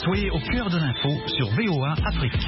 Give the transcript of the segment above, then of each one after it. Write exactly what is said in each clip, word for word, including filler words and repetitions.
Soyez au cœur de l'info sur V O A Afrique.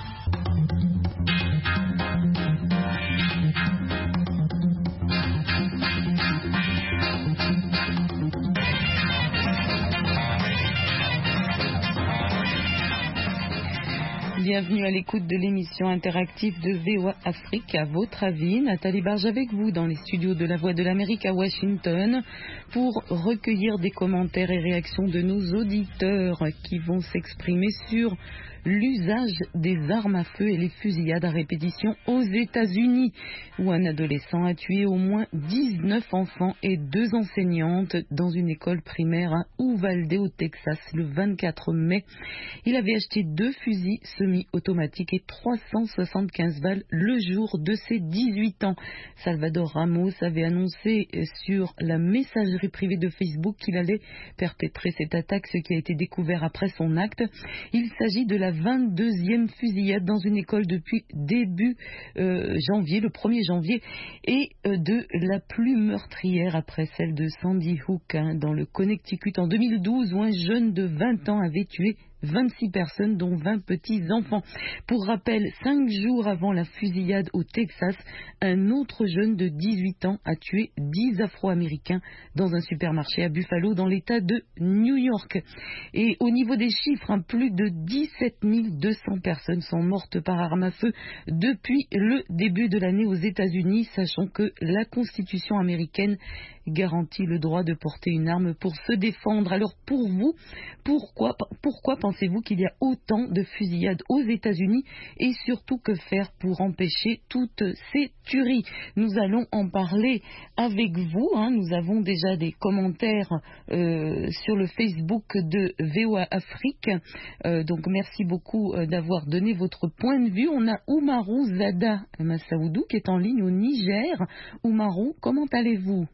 Bienvenue à l'écoute de l'émission interactive de V O A Afrique. À votre avis, Nathalie Barge avec vous dans les studios de la Voix de l'Amérique à Washington pour recueillir des commentaires et réactions de nos auditeurs qui vont s'exprimer sur l'usage des armes à feu et les fusillades à répétition aux États-Unis, où un adolescent a tué au moins dix-neuf enfants et deux enseignantes dans une école primaire à Uvalde au Texas le vingt-quatre mai. Il avait acheté deux fusils semi-automatiques et trois cent soixante-quinze balles le jour de ses dix-huit ans. Salvador Ramos avait annoncé sur la messagerie privée de Facebook qu'il allait perpétrer cette attaque, ce qui a été découvert après son acte. Il s'agit de la vingt-deuxième fusillade dans une école depuis début euh, janvier, le premier janvier, et euh, de la plus meurtrière après celle de Sandy Hook hein, dans le Connecticut en deux mille douze, où un jeune de vingt ans avait tué vingt-six personnes, dont vingt petits-enfants. Pour rappel, cinq jours avant la fusillade au Texas, un autre jeune de dix-huit ans a tué dix Afro-Américains dans un supermarché à Buffalo, dans l'État de New York. Et au niveau des chiffres, hein, plus de dix-sept mille deux cents personnes sont mortes par arme à feu depuis le début de l'année aux États-Unis, sachant que la Constitution américaine garantit le droit de porter une arme pour se défendre. Alors pour vous, pourquoi, pourquoi pensez-vous qu'il y a autant de fusillades aux États-Unis et surtout que faire pour empêcher toutes ces tueries? Nous allons en parler avec vous. Hein. Nous avons déjà des commentaires euh, sur le Facebook de V O A Afrique. Euh, donc merci beaucoup euh, d'avoir donné votre point de vue. On a Oumarou Zada Massaoudou qui est en ligne au Niger. Oumarou, comment allez-vous?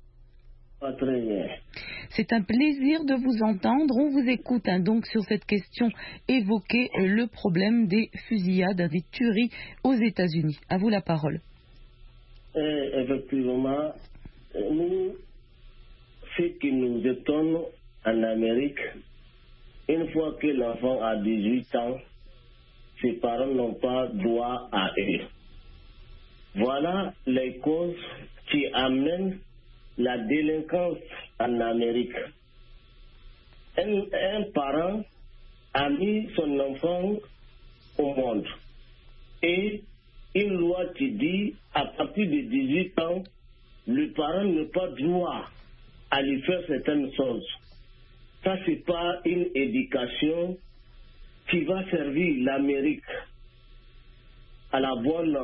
Très bien. C'est un plaisir de vous entendre. On vous écoute hein, donc sur cette question évoquer le problème des fusillades, des tueries aux États-Unis. À vous la parole. Et effectivement, nous, ce qui nous étonne en Amérique, une fois que l'enfant a dix-huit ans, ses parents n'ont pas droit à eux. Voilà les causes qui amènent la délinquance en Amérique. Un, un parent a mis son enfant au monde et une loi qui dit à partir de dix-huit ans, le parent n'a pas droit à lui faire certaines choses. Ça, c'est pas une éducation qui va servir l'Amérique à la bonne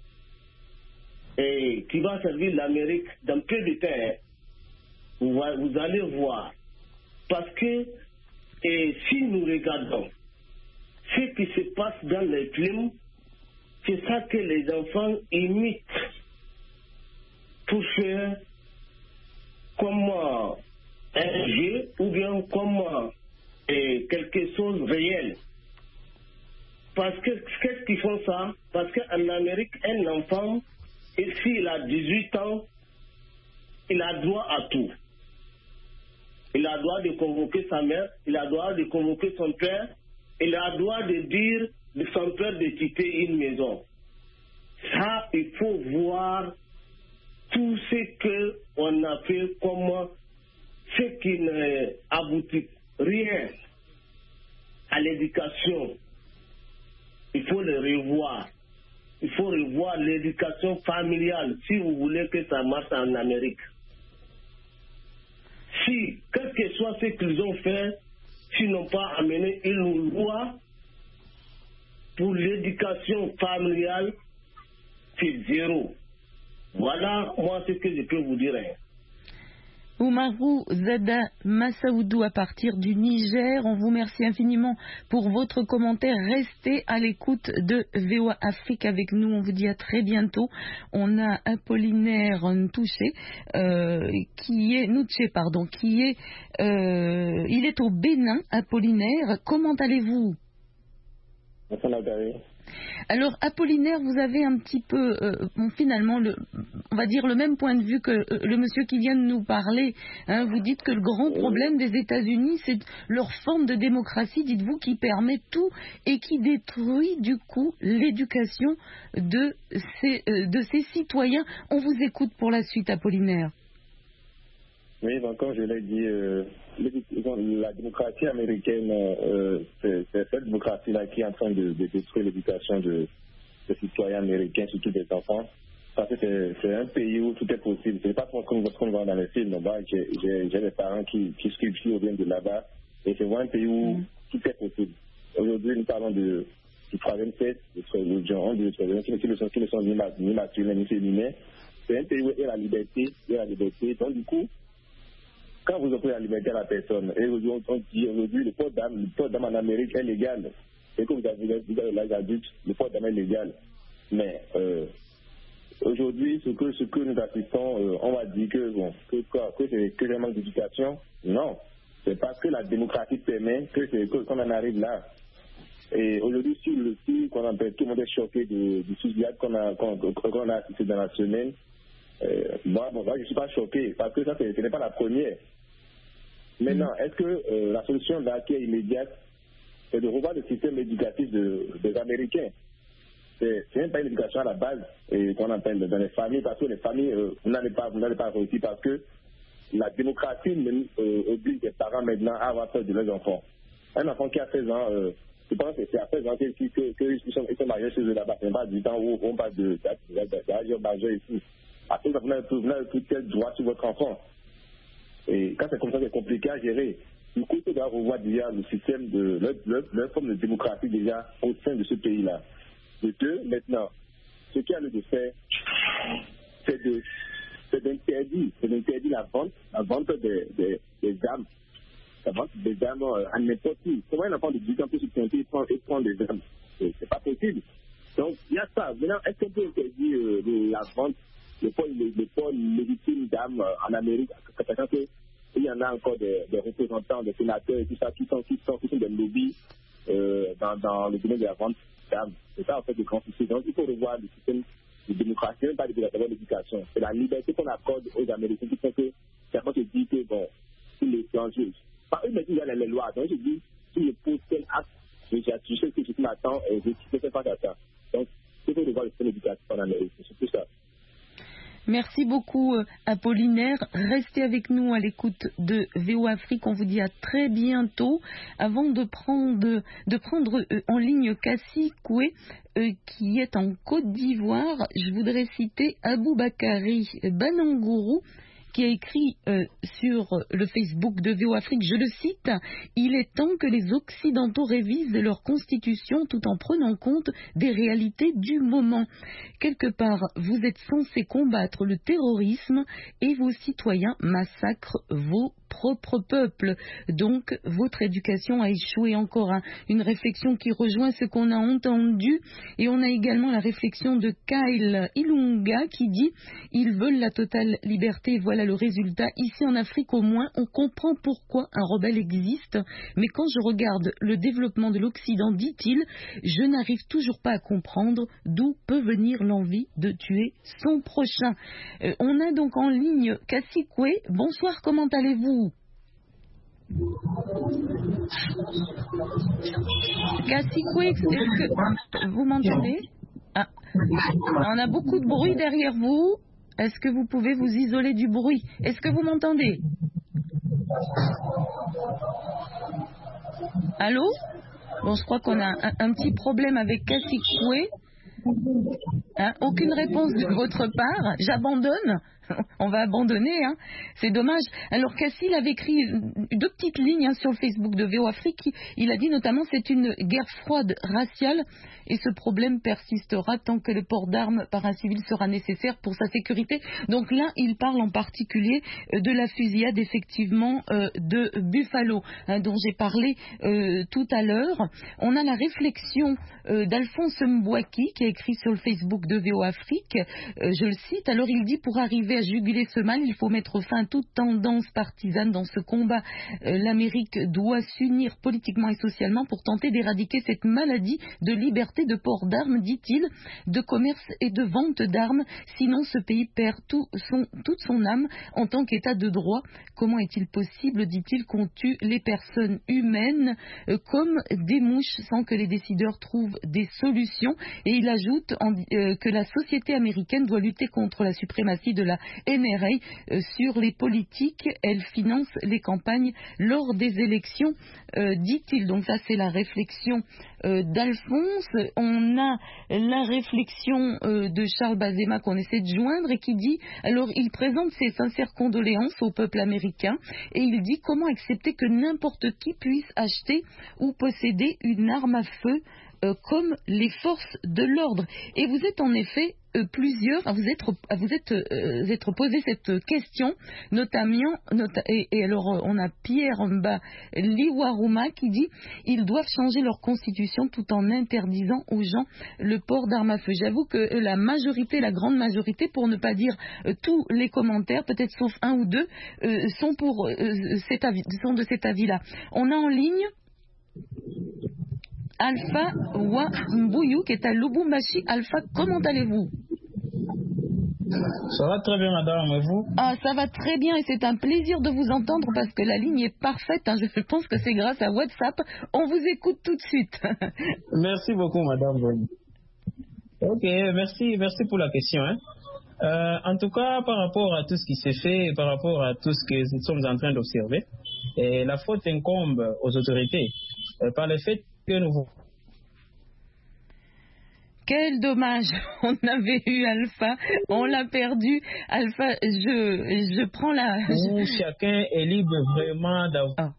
et qui va servir l'Amérique dans peu de temps. Vous, vous allez voir. Parce que et si nous regardons ce qui se passe dans les films, c'est ça que les enfants imitent pour faire comme un jeu ou bien comme et quelque chose de réel. Parce que qu'est-ce qu'ils font ça? Parce qu'en Amérique, un enfant, et s'il a dix-huit ans, il a droit à tout. Il a droit de convoquer sa mère, il a droit de convoquer son père, il a droit de dire de son père de quitter une maison. Ça, il faut voir tout ce qu'on a fait comme ce qui n'aboutit rien à l'éducation. Il faut le revoir. Il faut revoir l'éducation familiale si vous voulez que ça marche en Amérique. Si, quel que soit ce qu'ils ont fait, s'ils n'ont pas amené une loi pour l'éducation familiale, c'est zéro. Voilà, moi, ce que je peux vous dire. Oumarou Zada Massaoudou à partir du Niger. On vous remercie infiniment pour votre commentaire. Restez à l'écoute de V O A Afrique avec nous. On vous dit à très bientôt. On a Apollinaire Ntouché, euh, qui est Nouché, pardon, qui est, euh, il est au Bénin. Apollinaire, comment allez-vous? Ça va. Alors Apollinaire, vous avez un petit peu, euh, bon, finalement, le, on va dire, le même point de vue que euh, le monsieur qui vient de nous parler. Hein, vous dites que le grand problème des États-Unis, c'est leur forme de démocratie, dites-vous, qui permet tout et qui détruit du coup l'éducation de ces, euh, de ces citoyens. On vous écoute pour la suite, Apollinaire. Oui, donc comme je l'ai dit, euh, la démocratie américaine, euh, c'est, c'est cette démocratie-là qui est en train de, de détruire l'éducation de, des citoyens américains, surtout des enfants. Parce que c'est, c'est un pays où tout est possible. C'est pas comme ce qu'on voit dans les films. Bah, j'ai, j'ai, j'ai des parents qui, qui sculptent ou viennent de là-bas. Et c'est vraiment un pays où mm. tout est possible. Aujourd'hui, nous parlons de, du troisième sexe, de genre, de troisième qui, qui ne sont, qui ne sont ni, ni masculins ni féminins. C'est un pays où il y a la liberté, il y a la liberté. Donc, du coup, quand vous offrez la liberté à la personne, et aujourd'hui, on dit aujourd'hui, le port d'âme, le port d'âme en Amérique est légal. Et que vous avez, vous avez l'âge adulte, le port d'âme est légal. Mais euh, aujourd'hui, ce que, ce que nous assistons, euh, on va dire que, bon, que, que, que c'est que le manque d'éducation. Non. C'est parce que la démocratie permet que c'est, que, qu'on en arrive là. Et aujourd'hui, sur le site, qu'on appelle, tout le monde est choqué du, du fusillade qu'on a, qu'on, qu'on a assisté dans la semaine. Euh, moi, bon, moi, je ne suis pas choqué, parce que ça, c'est, ce n'est pas la première. Maintenant, est-ce que euh, la solution là qui est immédiate, c'est de revoir le système éducatif de, des Américains? C'est, c'est même pas une éducation à la base et qu'on appelle dans les familles, parce que les familles, euh, vous n'allez pas, vous n'allez pas réussir parce que la démocratie euh, oblige les parents maintenant à avoir peur de leurs enfants. Un enfant qui a seize ans, euh, je pense que c'est à seize ans qu'ils que, que, que sont, sont mariés chez eux là-bas. C'est pas du temps où on parle de d'âge majeur ici. Après, vous n'avez plus quel droit sur votre enfant. Et quand c'est comme ça, c'est compliqué à gérer. Du coup, il doit revoir déjà le système de leur, leur, leur forme de démocratie déjà au sein de ce pays-là. De deux, maintenant, ce qu'il y a lieu de faire, c'est, de, c'est d'interdire, c'est d'interdire la vente, la vente des, des, des armes, la vente des armes à n'importe qui. Comment un enfant de dix ans peut se pointer et prendre, et prendre des armes? C'est, c'est pas possible. Donc, il y a ça. Maintenant, est-ce qu'on peut interdire euh, la vente, le port, le, le port légitime d'armes en Amérique, sachant que il y en a encore des, des représentants, des sénateurs et tout ça, qui sont, qui sont, qui sont des lobbies euh, dans, dans le domaine de la vente d'armes. C'est ça, en fait, le grand souci. Donc, il faut revoir le système de démocratie, même pas de l'éducation. C'est la liberté qu'on accorde aux Américains qui fait que certains se disent que, bon, tous les étrangers, pas eux, mais ils ont les lois. Donc, je dis, si je pose tel acte, je sais que je m'attends et je ne fais pas ça. Donc, il faut revoir le système d'éducation en Amérique. C'est surtout ça. Merci beaucoup, Apollinaire. Restez avec nous à l'écoute de V O Afrique. On vous dit à très bientôt. Avant de prendre, de prendre en ligne Cassie Koué, euh, qui est en Côte d'Ivoire, je voudrais citer Aboubakari Banangourou, qui a écrit euh, sur le Facebook de V O Afrique, je le cite, « Il est temps que les Occidentaux révisent leur constitution tout en prenant compte des réalités du moment. Quelque part, vous êtes censés combattre le terrorisme et vos citoyens massacrent vos propres peuples. Donc, votre éducation a échoué. » Encore hein, une réflexion qui rejoint ce qu'on a entendu. Et on a également la réflexion de Kyle Ilunga qui dit « Ils veulent la totale liberté. Voilà le résultat. Ici en Afrique au moins, on comprend pourquoi un rebelle existe. Mais quand je regarde le développement de l'Occident, dit-il, je n'arrive toujours pas à comprendre d'où peut venir l'envie de tuer son prochain. Euh, » On a donc en ligne Cassie Koué. Bonsoir, comment allez-vous? Cassie Koué, est-ce que vous m'entendez? Ah. On a beaucoup de bruit derrière vous. Est-ce que vous pouvez vous isoler du bruit? Est-ce que vous m'entendez? Allô? Bon, je crois qu'on a un, un petit problème avec Cassie Koué. Hein, aucune réponse de votre part. J'abandonne. On va abandonner, hein. C'est dommage. Alors Cassie avait écrit deux petites lignes hein, sur le Facebook de V O Afrique. Il a dit notamment c'est une guerre froide raciale et ce problème persistera tant que le port d'armes par un civil sera nécessaire pour sa sécurité. Donc là, il parle en particulier de la fusillade effectivement euh, de Buffalo hein, dont j'ai parlé euh, tout à l'heure. On a la réflexion euh, d'Alphonse Mbouaki qui a écrit sur le Facebook de V O Afrique. Euh, je le cite. Alors il dit pour arriver à juguler ce mal, il faut mettre fin à toute tendance partisane dans ce combat. Euh, L'Amérique doit s'unir politiquement et socialement pour tenter d'éradiquer cette maladie de liberté de port d'armes, dit-il, de commerce et de vente d'armes. Sinon, ce pays perd tout son, toute son âme en tant qu'État de droit. Comment est-il possible, dit-il, qu'on tue les personnes humaines euh, comme des mouches sans que les décideurs trouvent des solutions? Et il ajoute en, euh, que la société américaine doit lutter contre la suprématie de la N R A euh, sur les politiques. Elle finance les campagnes lors des élections, euh, dit-il. Donc ça, c'est la réflexion euh, d'Alphonse. On a la réflexion euh, de Charles Bazema qu'on essaie de joindre et qui dit, alors il présente ses sincères condoléances au peuple américain et il dit comment accepter que n'importe qui puisse acheter ou posséder une arme à feu euh, comme les forces de l'ordre. Et vous êtes en effet euh, plusieurs à vous être, à vous être, euh, être posé cette question, notamment, nota, et, et alors euh, on a Pierre Mba Liwaruma qui dit ils doivent changer leur constitution tout en interdisant aux gens le port d'armes à feu. J'avoue que la majorité, la grande majorité, pour ne pas dire euh, tous les commentaires, peut-être sauf un ou deux, euh, sont, pour, euh, cet avis, sont de cet avis-là. On a en ligne Alpha Wambuyu qui est à Lubumbashi. Alpha, comment allez-vous? Ça va très bien, madame, et vous? Ah, ça va très bien et c'est un plaisir de vous entendre parce que la ligne est parfaite. Hein. Je pense que c'est grâce à WhatsApp. On vous écoute tout de suite. Merci beaucoup, madame. Ok, merci, merci pour la question. Hein. Euh, en tout cas, par rapport à tout ce qui s'est fait, par rapport à tout ce que nous sommes en train d'observer, et la faute incombe aux autorités euh, par le fait que nous... Quel dommage, on avait eu Alpha, on l'a perdu. Alpha, je, je prends la... Où chacun est libre vraiment d'avoir... Oh.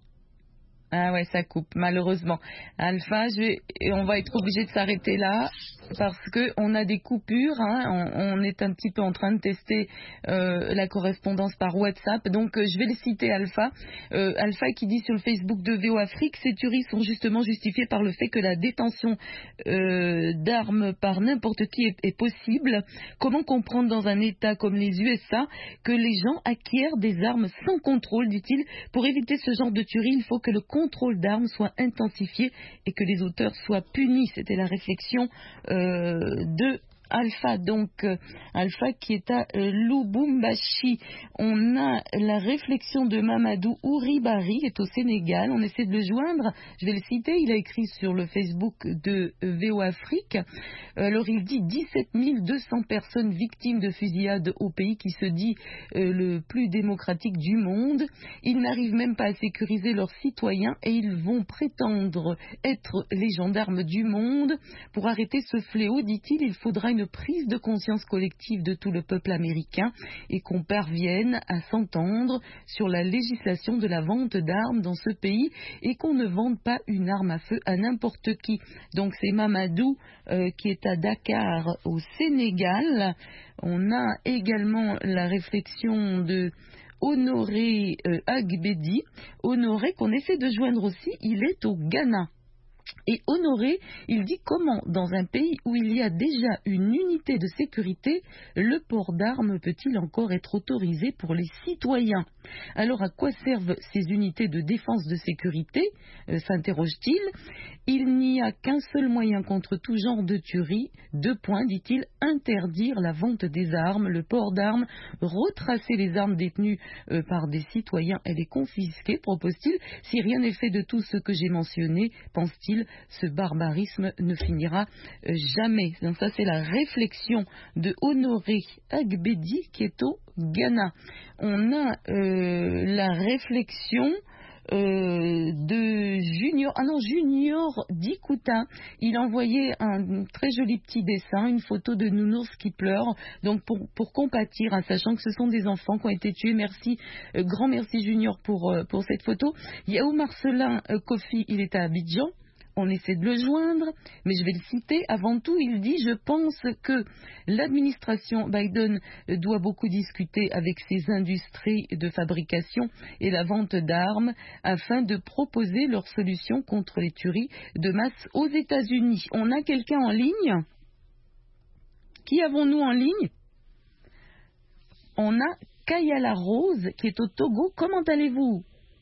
Ah ouais, ça coupe, malheureusement. Alpha, je vais, on va être obligé de s'arrêter là parce que on a des coupures. Hein, on, on est un petit peu en train de tester euh, la correspondance par WhatsApp. Donc, euh, je vais le citer, Alpha. Euh, Alpha qui dit sur le Facebook de V O Afrique, ces tueries sont justement justifiées par le fait que la détention euh, d'armes par n'importe qui est, est possible. Comment comprendre dans un État comme les U S A que les gens acquièrent des armes sans contrôle, dit-il. Pour éviter ce genre de tuerie, il faut que le contrôle d'armes soit intensifié et que les auteurs soient punis. C'était la réflexion euh, de Alpha, donc euh, Alpha qui est à euh, Lubumbashi. On a la réflexion de Mamadou Ouribari, qui est au Sénégal. On essaie de le joindre. Je vais le citer. Il a écrit sur le Facebook de euh, V O Afrique. Euh, alors il dit dix-sept mille deux cents personnes victimes de fusillades au pays qui se dit euh, le plus démocratique du monde. Ils n'arrivent même pas à sécuriser leurs citoyens et ils vont prétendre être les gendarmes du monde. Pour arrêter ce fléau, dit-il, il faudra une une prise de conscience collective de tout le peuple américain et qu'on parvienne à s'entendre sur la législation de la vente d'armes dans ce pays et qu'on ne vende pas une arme à feu à n'importe qui. Donc c'est Mamadou euh, qui est à Dakar au Sénégal. On a également la réflexion de Honoré euh, Agbedi. Honoré qu'on essaie de joindre aussi, il est au Ghana. Et Honoré, il dit comment, dans un pays où il y a déjà une unité de sécurité, le port d'armes peut-il encore être autorisé pour les citoyens? Alors à quoi servent ces unités de défense de sécurité, euh, s'interroge-t-il. Il n'y a qu'un seul moyen contre tout genre de tuerie, deux points, dit-il, interdire la vente des armes, le port d'armes, retracer les armes détenues euh, par des citoyens et les confisquer, propose-t-il. Si rien n'est fait de tout ce que j'ai mentionné, pense-t-il, ce barbarisme ne finira euh, jamais. Donc ça c'est la réflexion de Honoré Agbedi qui est au Ghana. On a euh, la réflexion Euh, de Junior, ah non, Junior Dikuta. Il a envoyé un très joli petit dessin, une photo de nounours qui pleurent, donc pour, pour compatir, hein, sachant que ce sont des enfants qui ont été tués. Merci, euh, grand merci Junior pour, euh, pour cette photo. Yahou Marcelin euh, Kofi, il est à Abidjan. On essaie de le joindre, mais je vais le citer. Avant tout, il dit « Je pense que l'administration Biden doit beaucoup discuter avec ses industries de fabrication et la vente d'armes afin de proposer leurs solutions contre les tueries de masse aux États-Unis. » On a quelqu'un en ligne? Qui avons-nous en ligne? on a Kayala Rose qui est au Togo. Comment allez-vous?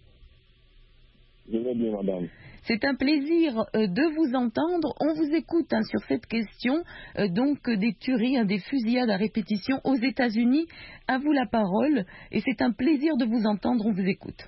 Je vais bien, madame. C'est un plaisir euh, de vous entendre. On vous écoute hein, sur cette question euh, donc euh, des tueries, hein, des fusillades à répétition aux États-Unis. À vous la parole et c'est un plaisir de vous entendre. On vous écoute.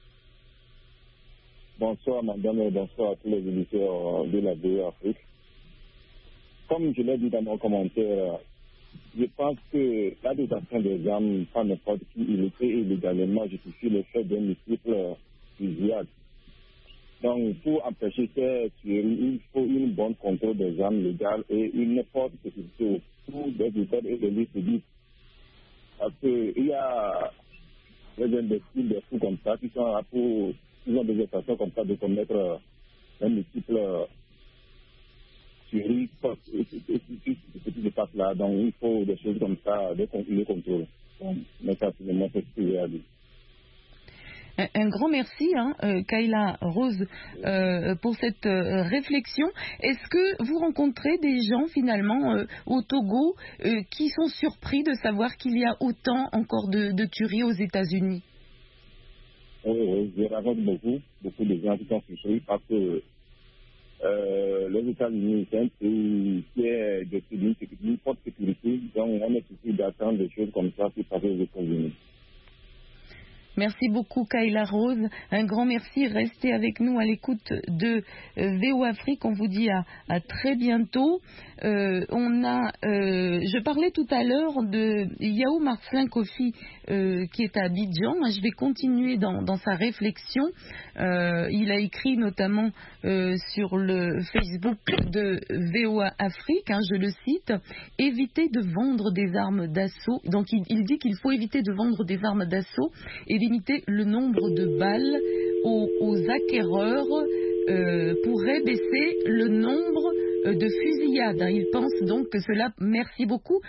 Bonsoir, madame, et bonsoir à tous les éditeurs de la V O A Afrique. Comme je l'ai dit dans mon commentaire, je pense que la détention des armes par n'importe qui illégal et illégalement justifie le fait d'un multiple fusillade. Donc, pour empêcher ces tueries, il faut une bonne contrôle des armes légales et une forte sécurité autour des méthodes et des lieux publics. Parce qu'il y a des imbéciles, des fous comme ça, qui sont là pour, ils ont des façons comme ça de commettre un multiple tueries, ce qui se passe là. Donc, il faut des choses comme ça, des contrôles. Mais ça, c'est vraiment ce que j'ai à dire. Un, un grand merci, hein, euh, Kayla Rose, euh, pour cette euh, réflexion. Est-ce que vous rencontrez des gens, finalement, euh, au Togo, euh, qui sont surpris de savoir qu'il y a autant encore de, de tueries aux États-Unis? Oui, oui, je rencontre beaucoup, beaucoup de gens qui sont surpris parce que euh, les États-Unis, c'est un pays qui est de une forte sécurité, donc on est surpris d'attendre des choses comme ça pour passer aux États-Unis. Merci beaucoup Kayla Rose, un grand merci, restez avec nous à l'écoute de euh, V O Afrique, on vous dit à, à très bientôt. Euh, on a, euh, je parlais tout à l'heure de Yao Marcelin Kofi euh, qui est à Abidjan, je vais continuer dans, dans sa réflexion, euh, il a écrit notamment euh, sur le Facebook de V O A Afrique, hein, je le cite, éviter de vendre des armes d'assaut, donc il, il dit qu'il faut éviter de vendre des armes d'assaut et limiter le nombre de balles aux, aux acquéreurs euh, pourrait baisser le nombre euh, de fusillades. Il pense donc que cela... Merci beaucoup.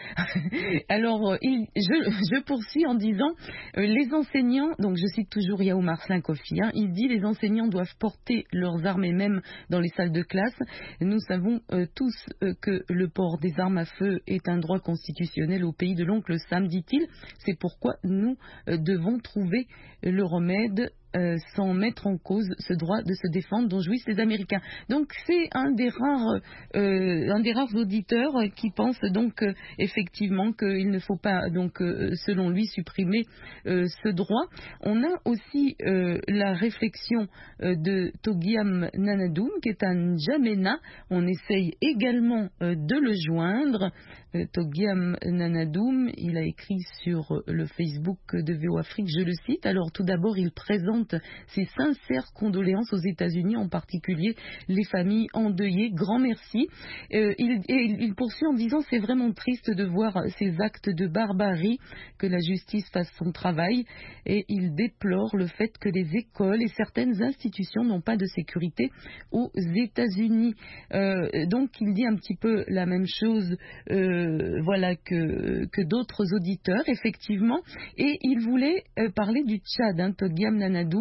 Alors, il, je, je poursuis en disant euh, les enseignants, donc je cite toujours Yao Marcelin Kofi, hein, il dit les enseignants doivent porter leurs armes et même dans les salles de classe. Nous savons euh, tous euh, que le port des armes à feu est un droit constitutionnel au pays de l'oncle Sam, dit-il. C'est pourquoi nous euh, devons trouver le remède euh, sans mettre en cause ce droit de se défendre dont jouissent les Américains. Donc c'est un des rares, euh, un des rares auditeurs qui pense donc euh, effectivement qu'il ne faut pas donc euh, selon lui supprimer euh, ce droit. On a aussi euh, la réflexion euh, de Togiam Nanadoum qui est un N'Djamena. On essaye également euh, de le joindre. Euh, Togiam Nanadoum, il a écrit sur euh, le Facebook de V O Afrique, je le cite. Alors tout d'abord, il présente ses sincères condoléances aux États-Unis, en particulier les familles endeuillées. Grand merci. Euh, il, et il poursuit en disant c'est vraiment triste de voir ces actes de barbarie, que la justice fasse son travail, et il déplore le fait que les écoles et certaines institutions n'ont pas de sécurité aux États-Unis. Euh, donc il dit un petit peu la même chose euh, voilà que, que d'autres auditeurs effectivement, et il voulait euh, parler du Tchad, hein, Togiam Nanadoum,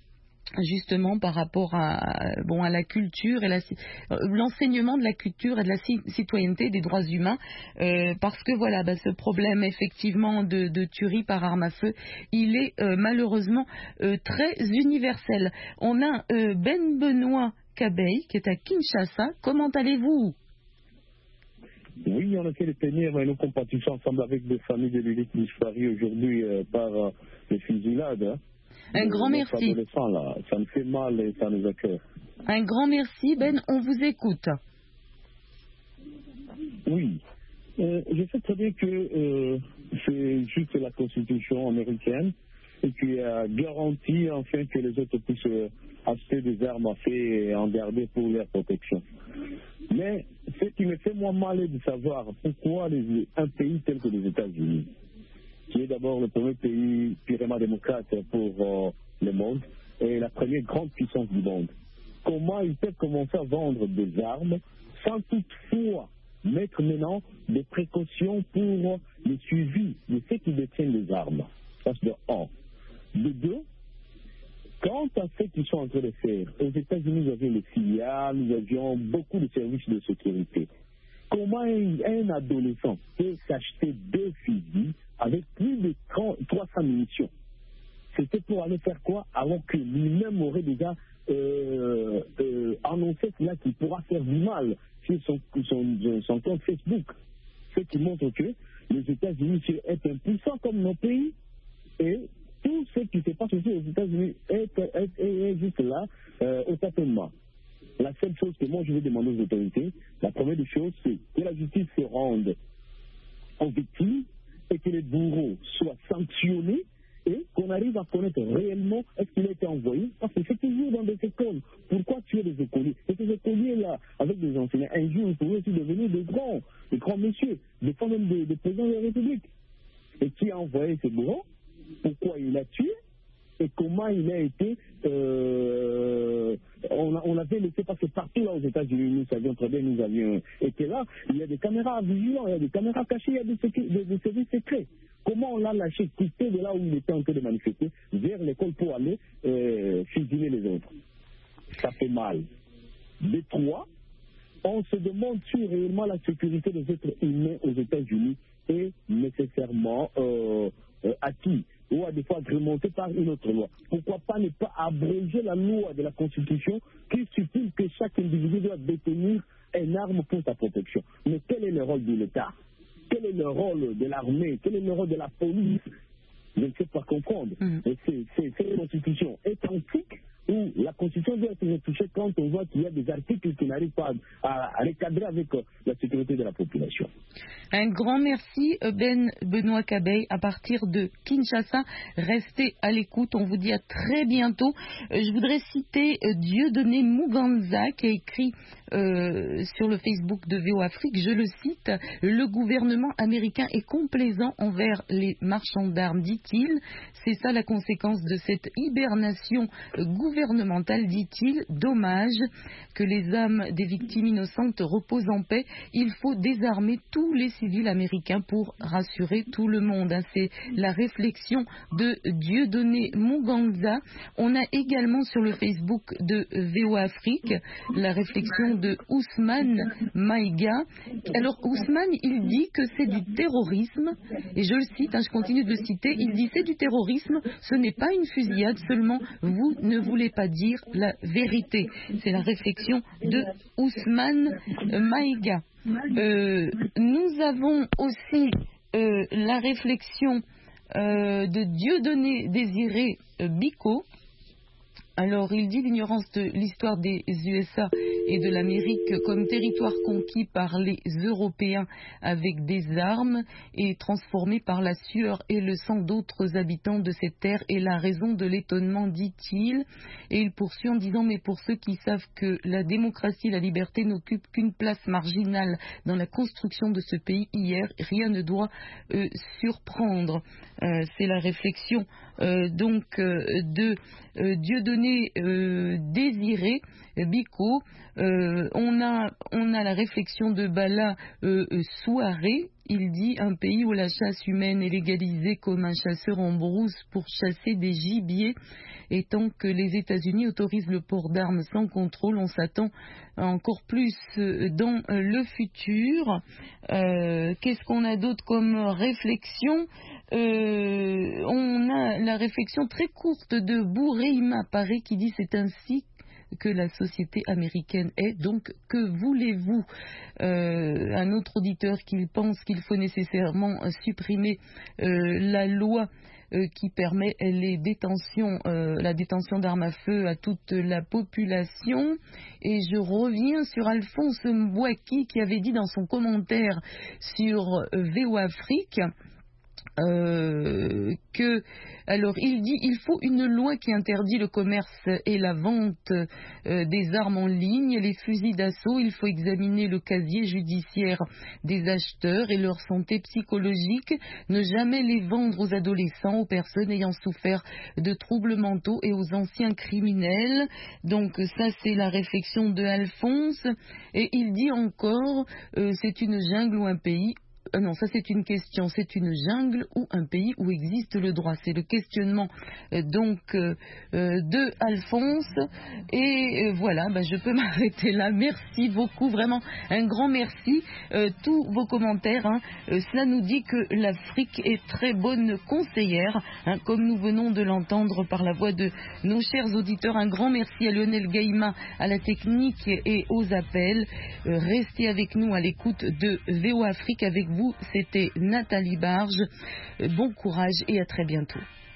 justement par rapport à, bon, à la culture et la, l'enseignement de la culture et de la citoyenneté des droits humains, euh, parce que voilà, bah, ce problème effectivement de, de tuerie par arme à feu, il est euh, malheureusement euh, très universel. On a euh, Ben Benoît Kabey qui est à Kinshasa. Comment allez-vous? Oui, on essaie de tenir nos compatissons ensemble avec des familles de l'élite disparues aujourd'hui euh, par euh, les fusillades. Hein. Un de, grand merci. Là. Ça me fait mal et ça nous accueille. Un grand merci, Ben, on vous écoute. Oui, euh, je sais très bien que euh, c'est juste la Constitution américaine et qui a garanti enfin que les autres puissent euh, acheter des armes à feu et en garder pour leur protection. Mais ce qui me fait moins mal est de savoir pourquoi les, un pays tel que les États-Unis, qui est d'abord le premier pays purement démocrate pour euh, le monde et la première grande puissance du monde, comment ils peuvent commencer à vendre des armes sans toutefois mettre maintenant des précautions pour le suivi de ceux qui détiennent les armes. Ça c'est de un. De deux, quant à ce qu'ils sont en train de faire, aux États-Unis, nous avions les C I A, nous avions beaucoup de services de sécurité. Comment un, un adolescent peut s'acheter deux fusils avec plus de trois cents munitions. C'était pour aller faire quoi? Alors que lui-même aurait déjà euh, euh, annoncé cela qu'il pourra faire du mal sur son, son, son compte Facebook. Ce qui montre que les États-Unis est impuissant comme nos pays et tout ce qui se passe aussi aux États-Unis est, est, est, est juste là euh, au tâtonnement. La seule chose que moi je vais demander aux autorités, la première des choses, c'est que la justice se rende aux victimes et que les bourreaux soient sanctionnés et qu'on arrive à connaître réellement est-ce qu'il a été envoyé. Parce que c'est toujours dans des écoles. Pourquoi tuer des écoliers? Et ces écoliers-là, avec des enseignants, un jour, ils pourraient aussi devenir des grands, des grands messieurs, des fois même des, des présidents de la République. Et qui a envoyé ces bourreaux? Pourquoi il a tué? Et comment il a été, euh, on, a, on l'avait laissé passer partout là aux États-Unis, nous savions très bien, nous avions été là, il y a des caméras vigilantes, il y a des caméras cachées, il y a des, des, des services secrets. Comment on l'a lâché, quitté de là où il était en train de manifester, vers l'école pour aller euh, fusiller les autres? Ça fait mal. De trois, on se demande si réellement la sécurité des êtres humains aux États-Unis est nécessairement euh, euh, acquise ou à des fois agrémentée par une autre loi. Pourquoi pas ne pas abroger la loi de la Constitution qui stipule que chaque individu doit détenir une arme pour sa protection? Mais quel est le rôle de l'État? Quel est le rôle de l'armée? Quel est le rôle de la police? Je ne sais pas comprendre. Mmh. Cette Constitution est antique où la Constitution doit être retouchée quand on voit qu'il y a des articles qui n'arrivent pas à, à recadrer avec la sécurité de la population. Un grand merci, Ben Benoît Cabeille, à partir de Kinshasa. Restez à l'écoute, on vous dit à très bientôt. Je voudrais citer Dieudonné Muganza qui a écrit euh, sur le Facebook de V O Afrique, je le cite, le gouvernement américain est complaisant envers les marchands d'armes, dit-il. C'est ça la conséquence de cette hibernation gouvernementale, dit-il. Dommage que les âmes des victimes innocentes reposent en paix. Il faut désarmer tous les civils américains pour rassurer tout le monde. C'est la réflexion de Dieudonné Muganza. On a également sur le Facebook de V O Afrique la réflexion de Ousmane Maïga. Alors Ousmane, il dit que c'est du terrorisme, et je le cite, hein, je continue de le citer, il dit c'est du terrorisme, ce n'est pas une fusillade, seulement vous ne voulez pas dire la vérité. C'est la réflexion de Ousmane Maïga. Euh, nous avons aussi euh, la réflexion euh, de Dieudonné Désiré euh, Bicot. Alors, il dit l'ignorance de l'histoire des U S A et de l'Amérique comme territoire conquis par les Européens avec des armes et transformé par la sueur et le sang d'autres habitants de cette terre est la raison de l'étonnement, dit-il. Et il poursuit en disant, mais pour ceux qui savent que la démocratie et la liberté n'occupent qu'une place marginale dans la construction de ce pays hier, rien ne doit euh, surprendre. Euh, c'est la réflexion euh, donc euh, de euh, Dieudonné euh, Désiré Bicot. Euh, on a on a la réflexion de Bala euh, Souaré. Il dit un pays où la chasse humaine est légalisée comme un chasseur en brousse pour chasser des gibiers. Et tant que les États-Unis autorisent le port d'armes sans contrôle, on s'attend encore plus dans le futur. Euh, qu'est-ce qu'on a d'autre comme réflexion? euh, On a la réflexion très courte de Boureima Paré qui dit c'est ainsi que la société américaine est, donc que voulez-vous? euh, Un autre auditeur qui pense qu'il faut nécessairement supprimer euh, la loi Euh, qui permet les détentions, euh, la détention d'armes à feu à toute la population. Et je reviens sur Alphonse Mbouaki qui avait dit dans son commentaire sur V O Afrique Euh, que, alors il dit il faut une loi qui interdit le commerce et la vente euh, des armes en ligne, les fusils d'assaut. Il faut examiner le casier judiciaire des acheteurs et leur santé psychologique, ne jamais les vendre aux adolescents, aux personnes ayant souffert de troubles mentaux et aux anciens criminels. Donc ça c'est la réflexion de Alphonse. Et il dit encore euh, c'est une jungle ou un pays euh, non, ça c'est une question, c'est une jungle ou un pays où existe le droit. C'est le questionnement euh, donc euh, euh, de Alphonse. Et euh, voilà, bah, je peux m'arrêter là. Merci beaucoup, vraiment un grand merci. Euh, tous vos commentaires, hein, euh, cela nous dit que l'Afrique est très bonne conseillère, hein, comme nous venons de l'entendre par la voix de nos chers auditeurs. Un grand merci à Lionel Gaïma à la technique et aux appels. Euh, restez avec nous à l'écoute de V O A Afrique. Avec vous, c'était Nathalie Barge. Euh, bon courage et à très bientôt.